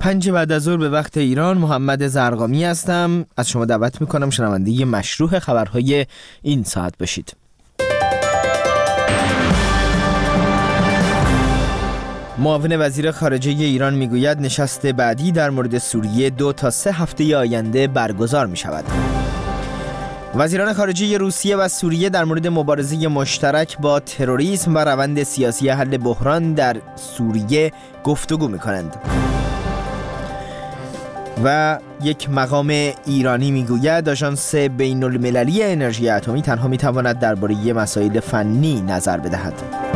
5 بعد از ظهر به وقت ایران. محمد زرقامی هستم. از شما دعوت میکنم شنونده مشروع خبرهای این ساعت باشید. معاون وزیر خارجه ایران میگوید نشست بعدی در مورد سوریه 2 تا 3 هفته آینده برگزار می شود. وزیران خارجه روسیه و سوریه در مورد مبارزه مشترک با تروریسم و روند سیاسی حل بحران در سوریه گفتگو می کنند. و یک مقام ایرانی میگوید آژانس بین المللی انرژی اتمی تنها میتواند درباره مسائل فنی نظر بدهد.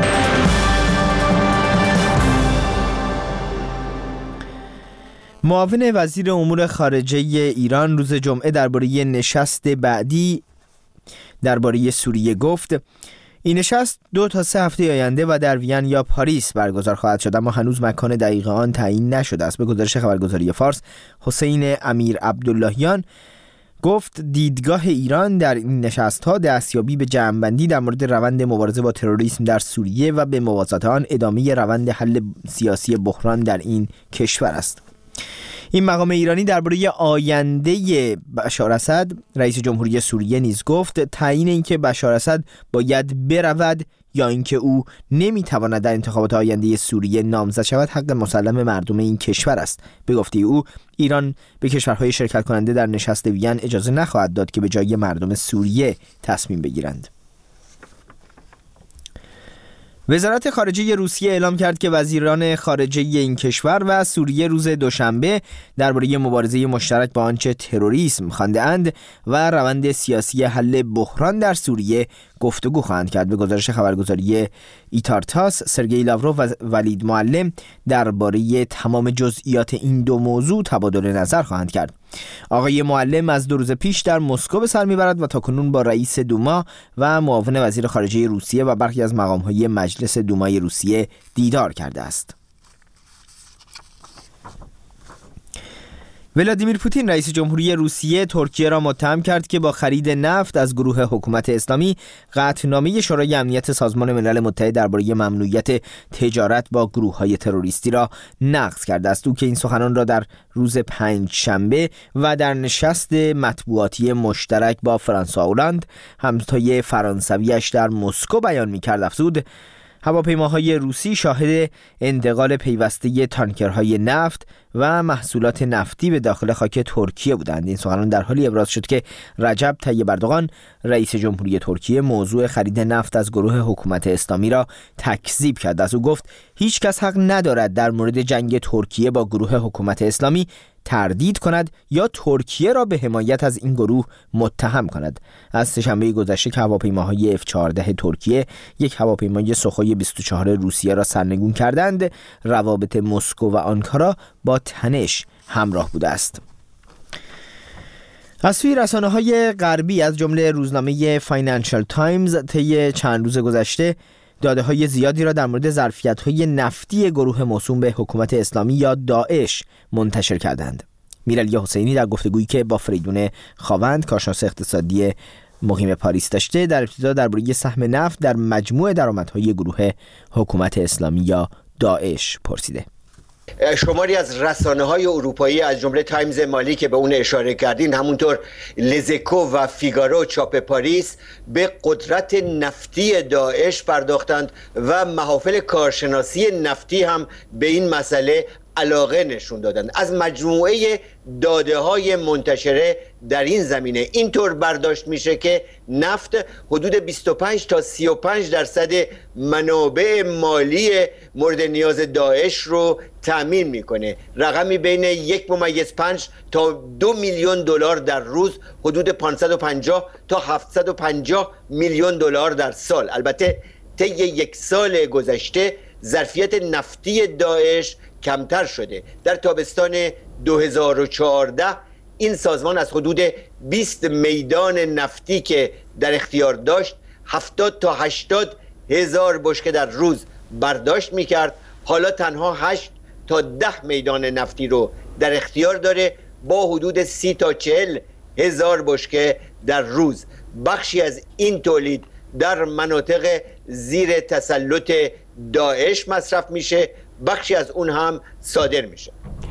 معاون وزیر امور خارجه ایران روز جمعه درباره نشست بعدی درباره سوریه گفت این نشست 2 تا 3 هفته آینده و در وین یا پاریس برگزار خواهد شد، اما هنوز مکان دقیق آن تعیین نشده است. به گزارش خبرگزاری فارس، حسین امیر عبداللهیان گفت دیدگاه ایران در این نشست‌ها دستیابی به جمع‌بندی در مورد روند مبارزه با تروریسم در سوریه و به موازات آن ادامه روند حل سیاسی بحران در این کشور است. این مقام ایرانی درباره آینده بشار اسد رئیس جمهوری سوریه نیز گفت تعیین اینکه بشار اسد باید برود یا اینکه او نمیتواند در انتخابات آینده سوریه نامزد شود حق مسلم مردم این کشور است. به گفته او ایران به کشورهای شرکت کننده در نشست وین اجازه نخواهد داد که به جای مردم سوریه تصمیم بگیرند. وزارت خارجه روسیه اعلام کرد که وزیران خارجه این کشور و سوریه روز دوشنبه درباره مبارزه مشترک با آنچه تروریسم خوانده‌اند و روند سیاسی حل بحران در سوریه گفتگو خواهند کرد. به گزارش خبرگزاری ایتارتاس، سرگئی لاوروف و ولید معلم درباره تمام جزئیات این دو موضوع تبادل نظر خواهند کرد. آقای معلم از 2 روز پیش در مسکو به سر میبرد و تاکنون با رئیس دوما و معاون وزیر خارجه روسیه و برخی از مقام‌های مجلس دومای روسیه دیدار کرده است. ولادیمیر پوتین رئیس جمهوری روسیه ترکیه را متهم کرد که با خرید نفت از گروه حکومت اسلامی قطعنامه شورای امنیت سازمان ملل متحد درباره ممنوعیت تجارت با گروه‌های تروریستی را نقض کرده است. او که این سخنان را در روز 5 شنبه و در نشست مطبوعاتی مشترک با فرانسوا هلند همتای فرانسویش در مسکو بیان می‌کرد افزود هواپیماهای روسی شاهد انتقال پیوسته تانکرهای نفت و محصولات نفتی به داخل خاک ترکیه بودند. این سخنان در حالی ابراز شد که رجب طیب اردوغان رئیس جمهوری ترکیه موضوع خرید نفت از گروه حکومت اسلامی را تکذیب کرد. از او گفت هیچ کس حق ندارد در مورد جنگ ترکیه با گروه حکومت اسلامی تردید کند یا ترکیه را به حمایت از این گروه متهم کند. از سه‌شنبه گذشته که هواپیماهای F-14 ترکیه یک هواپیمای سوخوی 24 روسیه را سرنگون کردند، روابط مسکو و آنکارا با تنش همراه بوده است. از سوی رسانه‌های غربی از جمله روزنامه فاینانشال تایمز طی چند روز گذشته داده‌های زیادی را در مورد ظرفیت‌های نفتی گروه موسوم به حکومت اسلامی یا داعش منتشر کردند. میرعلی حسینی در گفتگویی که با فریدون خاوند کارشناس اقتصادی مقیم پاریس داشته در ابتدا درباره سهم نفت در مجموع درآمدهای گروه حکومت اسلامی یا داعش پرسیده. شماری از رسانه‌های اروپایی از جمله تایمز مالی که به اون اشاره کردین، همونطور لزکو و فیگارو چاپ پاریس، به قدرت نفتی داعش پرداختند و محافل کارشناسی نفتی هم به این مسئله علاقه نشون دادند. از مجموعه داده‌های منتشره در این زمینه اینطور برداشت میشه که نفت حدود 25 تا 35% منابع مالی مورد نیاز داعش رو تأمین میکنه. رقمی بین 1.5 تا 2 میلیون دلار در روز، حدود 550 تا 750 میلیون دلار در سال. البته طی 1 سال گذشته ظرفیت نفتی داعش کمتر شده. در تابستان 2014 این سازمان از حدود 20 میدان نفتی که در اختیار داشت 70 تا 80 هزار بشکه در روز برداشت میکرد. حالا تنها 8 تا 10 میدان نفتی رو در اختیار داره با حدود 30 تا 40 هزار بشکه در روز. بخشی از این تولید در مناطق زیر تسلط داعش مصرف میشه، بخشی از اون هم صادر میشه.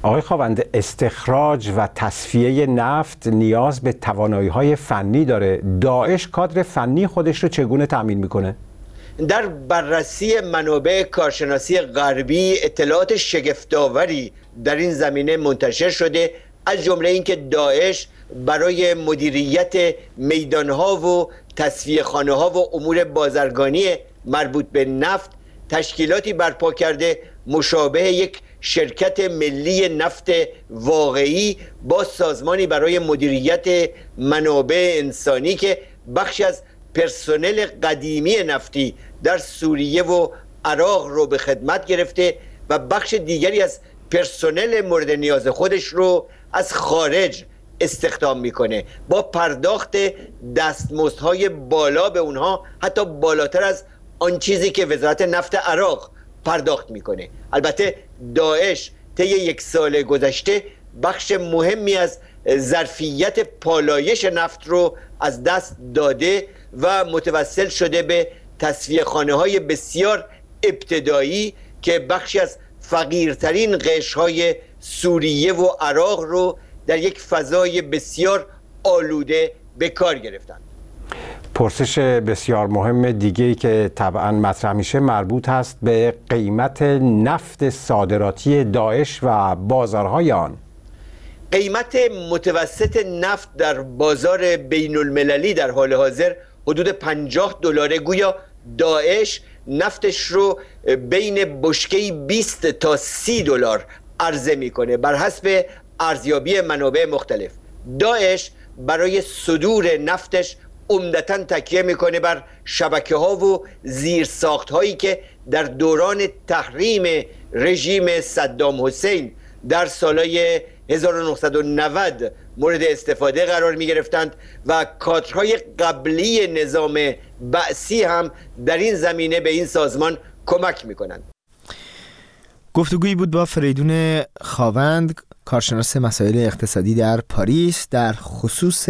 آقای خاوند، استخراج و تصفیه نفت نیاز به توانایی‌های فنی داره. داعش کادر فنی خودش رو چگونه تأمین میکنه؟ در بررسی منابع کارشناسی غربی اطلاعات شگفت‌آوری در این زمینه منتشر شده، از جمله اینکه داعش برای مدیریت میدانها و تصفیه خانه‌ها و امور بازرگانی مربوط به نفت تشکیلاتی برپا کرده مشابه یک شرکت ملی نفت واقعی با سازمانی برای مدیریت منابع انسانی که بخش از پرسنل قدیمی نفتی در سوریه و عراق رو به خدمت گرفته و بخش دیگری از پرسنل مورد نیاز خودش رو از خارج استخدام میکنه با پرداخت دستمزدهای بالا به اونها، حتی بالاتر از آن چیزی که وزارت نفت عراق پرداخت میکنه. البته داعش طی 1 سال گذشته بخش مهمی از ظرفیت پالایش نفت رو از دست داده و متوسل شده به تصفیه خانه‌های بسیار ابتدایی که بخشی از فقیرترین قشرهای سوریه و عراق رو در یک فضای بسیار آلوده به کار گرفتند. پرسش بسیار مهم دیگه‌ای که طبعاً مطرح میشه مربوط هست به قیمت نفت صادراتی داعش و بازارهای آن. قیمت متوسط نفت در بازار بین المللی در حال حاضر حدود $50. گویا داعش نفتش رو بین بشکه‌ای 20 تا $30 عرضه میکنه بر حسب ارزیابی منابع مختلف. داعش برای صدور نفتش عمدتاً تکیه میکنه بر شبکه‌ها و زیرساخت‌هایی که در دوران تحریم رژیم صدام حسین در سالهای 1990 مورد استفاده قرار می گرفتند و کادرهای قبلی نظام بعثی هم در این زمینه به این سازمان کمک می کنند. گفتگویی بود با فریدون خاوند، کارشناس مسائل اقتصادی در پاریس، در خصوص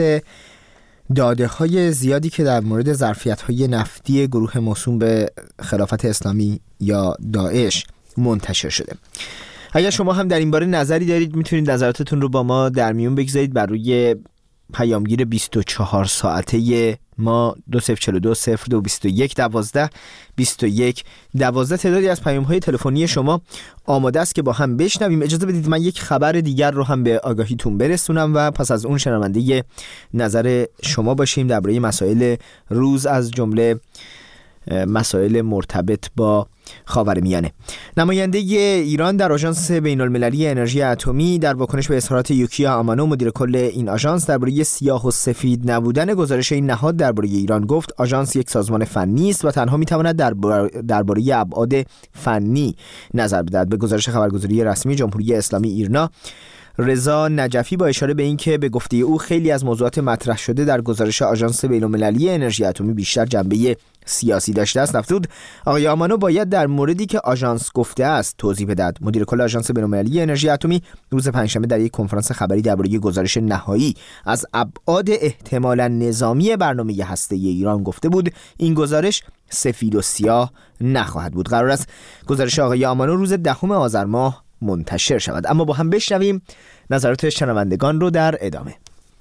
داده‌های زیادی که در مورد ظرفیت‌های نفتی گروه موسوم به خلافت اسلامی یا داعش منتشر شده. اگر شما هم در این باره نظری دارید میتونید نظراتتون رو با ما در میون بگذارید بر روی پیامگیر 24 ساعته ما 2042 02 21 12 21 12. تعدادی از پیام‌های تلفنی شما آماده است که با هم بشنویم. اجازه بدید من یک خبر دیگر رو هم به آگاهیتون برسونم و پس از اون شنونده نظر شما باشیم درباره مسائل روز، از جمله مسائل مرتبط با خاورمیانه. نماینده ایران در آژانس بین‌المللی انرژی اتمی در واکنش به اظهارات یوکیا آمانو، مدیر کل این آژانس، درباره سیاه و سفید نبودن گزارش این نهاد درباره ایران گفت آژانس یک سازمان فنی است و تنها می‌تواند درباره ابعاد فنی نظر بدهد. به گزارش خبرگزاری رسمی جمهوری اسلامی ایرنا، رضا نجفی با اشاره به اینکه به گفته او خیلی از موضوعات مطرح شده در گزارش آژانس بین‌المللی انرژی اتمی بیشتر جنبه سیاسی داشته است، افزود آقای آمانو باید در موردی که آژانس گفته است توضیح بدهد. مدیر کل آژانس بین‌المللی انرژی اتمی روز پنجشنبه در یک کنفرانس خبری درباره گزارش نهایی از ابعاد احتمالاً نظامی برنامه هسته‌ای ایران گفته بود این گزارش سفید و سیاه نخواهد بود. قرار است گزارش آقای آمانو روز 10 آذر ماه منتشر شود. اما با هم بشنویم نظرات شنوندگان رو در ادامه.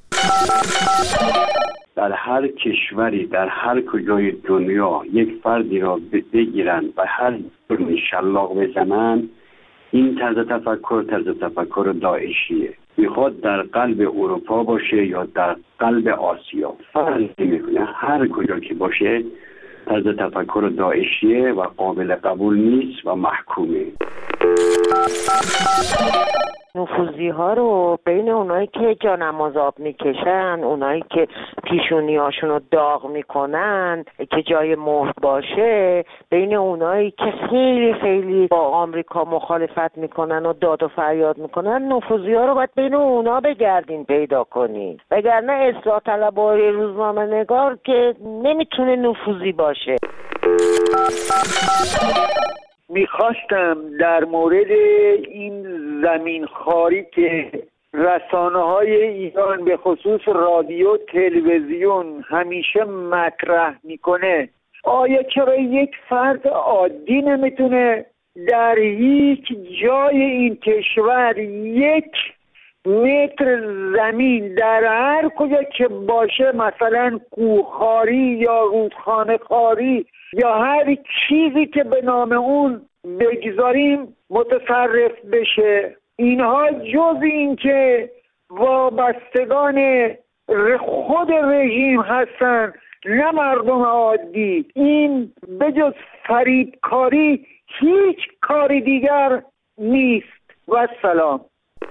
در هر کشوری در هر کجای دنیا یک فردی را بگیرن و هر جرمی شلاق بزنن، این طرز تفکر داعشیه. میخواد در قلب اروپا باشه یا در قلب آسیا، فرق نمیکنه، هر کجا که باشه طرز تفکر داعشیه و قابل قبول نیست و محکومه. نفوذی ها رو بین اونایی که جانماز آب میکشن، اونایی که پیشونی هاشون رو داغ میکنن که جای مهر باشه، بین اونایی که خیلی خیلی با آمریکا مخالفت میکنن و داد و فریاد میکنن، نفوذی ها رو باید بین اونا بگردین پیدا کنین، وگرنه اصلاح طلبای روزنامه نگار که نمیتونه نفوذی باشه. میخواستم در مورد این زمین خاری که رسانه‌های ایران به خصوص رادیو تلویزیون همیشه مطرح میکنه، آیا چرا یک فرد عادی نمیتونه در هیچ جای این کشور 1 متر زمین در هر کجا که باشه، مثلا کوهخواری یا رودخانه خواری یا هر چیزی که به نام اون بگذاریم متصرف بشه. اینها جز این که وابستگان خود رژیم هستن نه مردم عادی، این بجز فریبکاری هیچ کاری دیگر نیست. و سلام.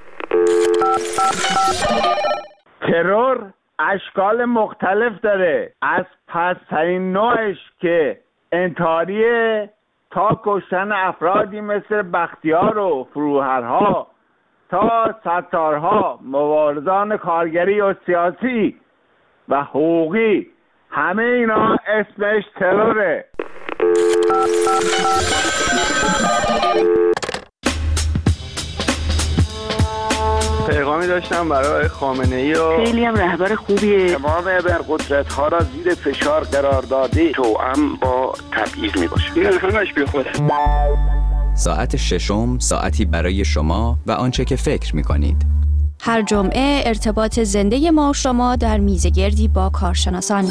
ترور اشکال مختلف داره، از پست‌ترین نوعش که انتحاریه تا کشتن افرادی مثل بختیار و فروهرها تا ستارها، مبارزان کارگری و سیاسی و حقوقی، همه اینا اسمش تروره. پیغامی داشتم برای خامنه‌ای و خیلی هم رهبر خوبیه. امام ابرقدرت‌ها را زیر فشار قرار داده توأم با تبعیض میباشه. این همش بی خوده. ساعت ششم، ساعتی برای شما و آنچه که فکر می‌کنید. هر جمعه ارتباط زنده ما و شما در میزگردی با کارشناسان.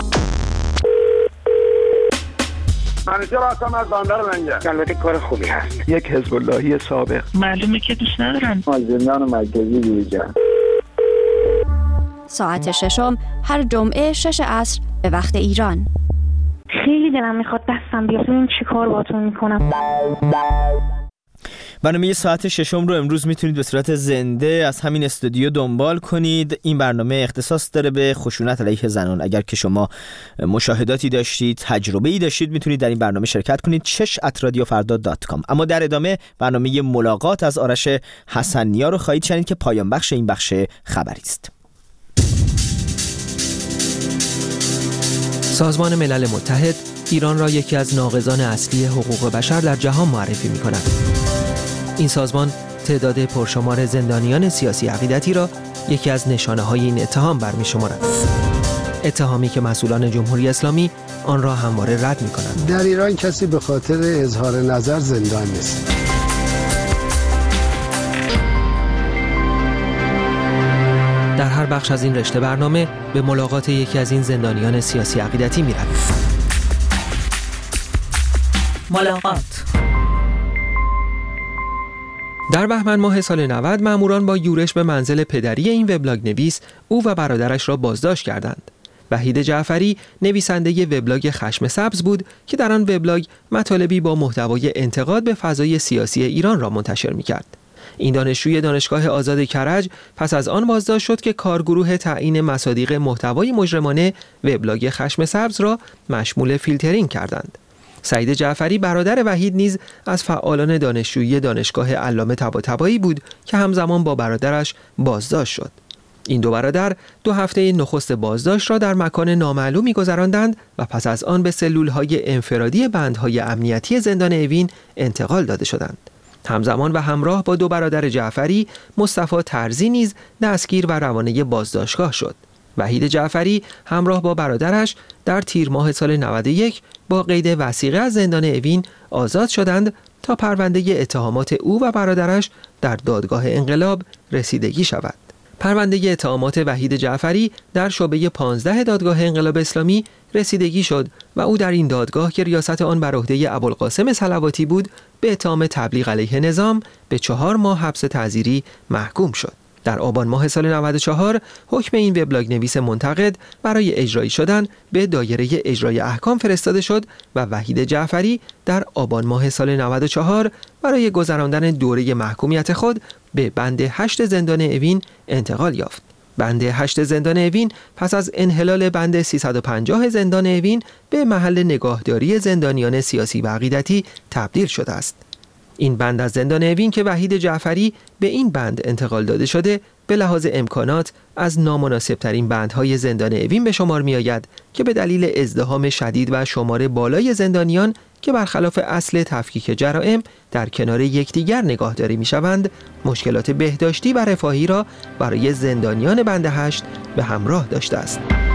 منیجر آسام از باندر لنگه. البته کار خوبی هست. یک حزب اللهی سابق. معلومه که دوست ندارن. زندان مرکزی دیجا. ساعت ششم هر جمعه 6 عصر به وقت ایران. خیلی دلم میخواد دستم بیاد ببینم چی کار باهاتون میکنم. برنامه ساعت ششم رو امروز میتونید به صورت زنده از همین استودیو دنبال کنید. این برنامه اختصاص داره به خشونت علیه زنان. اگر که شما مشاهداتی داشتید، تجربه‌ای داشتید، میتونید در این برنامه شرکت کنید. chesh@radiofarda.com. اما در ادامه برنامه ملاقات از آرش حسن‌نیا رو خواهید شنید که پایان بخش این بخش خبری است. سازمان ملل متحد ایران را یکی از ناقضان اصلی حقوق بشر در جهان معرفی می‌کند. این سازمان تعداد پرشمار زندانیان سیاسی عقیدتی را یکی از نشانه‌های این اتهام برمی‌شمارد. اتهامی که مسئولان جمهوری اسلامی آن را همواره رد می‌کنند. در ایران کسی به خاطر اظهار نظر زندان نیست. در هر بخش از این رشته برنامه به ملاقات یکی از این زندانیان سیاسی عقیدتی می‌رویم. ملاقات. در بهمن ماه سال 90 ماموران با یورش به منزل پدری این وبلاگ نویس او و برادرش را بازداشت کردند. وحید جعفری نویسنده وبلاگ خشم سبز بود که در آن وبلاگ مطالبی با محتوای انتقاد به فضای سیاسی ایران را منتشر می‌کرد. این دانشجوی دانشگاه آزاد کرج پس از آن بازداشت شد که کارگروه تعیین مصادیق محتوای مجرمانه وبلاگ خشم سبز را مشمول فیلترینگ کردند. سعید جعفری برادر وحید نیز از فعالان دانشجویی دانشگاه علامه طباطبایی بود که همزمان با برادرش بازداشت شد. این دو برادر 2 هفته نخست بازداشت را در مکان نامعلومی گذراندند و پس از آن به سلول‌های انفرادی بندهای امنیتی زندان اوین انتقال داده شدند. همزمان و همراه با 2 برادر جعفری، مصطفی ترزی نیز دستگیر و روانه بازداشتگاه شد. وحید جعفری همراه با برادرش در تیر ماه سال 91 با قید وثیقه از زندان اوین آزاد شدند تا پرونده اتهامات او و برادرش در دادگاه انقلاب رسیدگی شود. پرونده اتهامات وحید جعفری در شعبه 15 دادگاه انقلاب اسلامی رسیدگی شد و او در این دادگاه که ریاست آن بر عهده ابوالقاسم صلواتی بود به اتهام تبلیغ علیه نظام به 4 ماه حبس تعزیری محکوم شد. در آبان ماه سال 94 حکم این وبلاگ نویس منتقد برای اجرایی شدن به دایره اجرای احکام فرستاده شد و وحید جعفری در آبان ماه سال 94 برای گذراندن دوره محکومیت خود به بند 8 زندان اوین انتقال یافت. بند 8 زندان اوین پس از انحلال بند 350 زندان اوین به محل نگاهداری زندانیان سیاسی و عقیدتی تبدیل شده است. این بند از زندان اوین که وحید جعفری به این بند انتقال داده شده به لحاظ امکانات از نامناسبترین بندهای زندان اوین به شمار می آید که به دلیل ازدحام شدید و شمار بالای زندانیان که برخلاف اصل تفکیک جرائم در کنار یکدیگر نگاهداری می شوند، مشکلات بهداشتی و رفاهی را برای زندانیان بند 8 به همراه داشته است.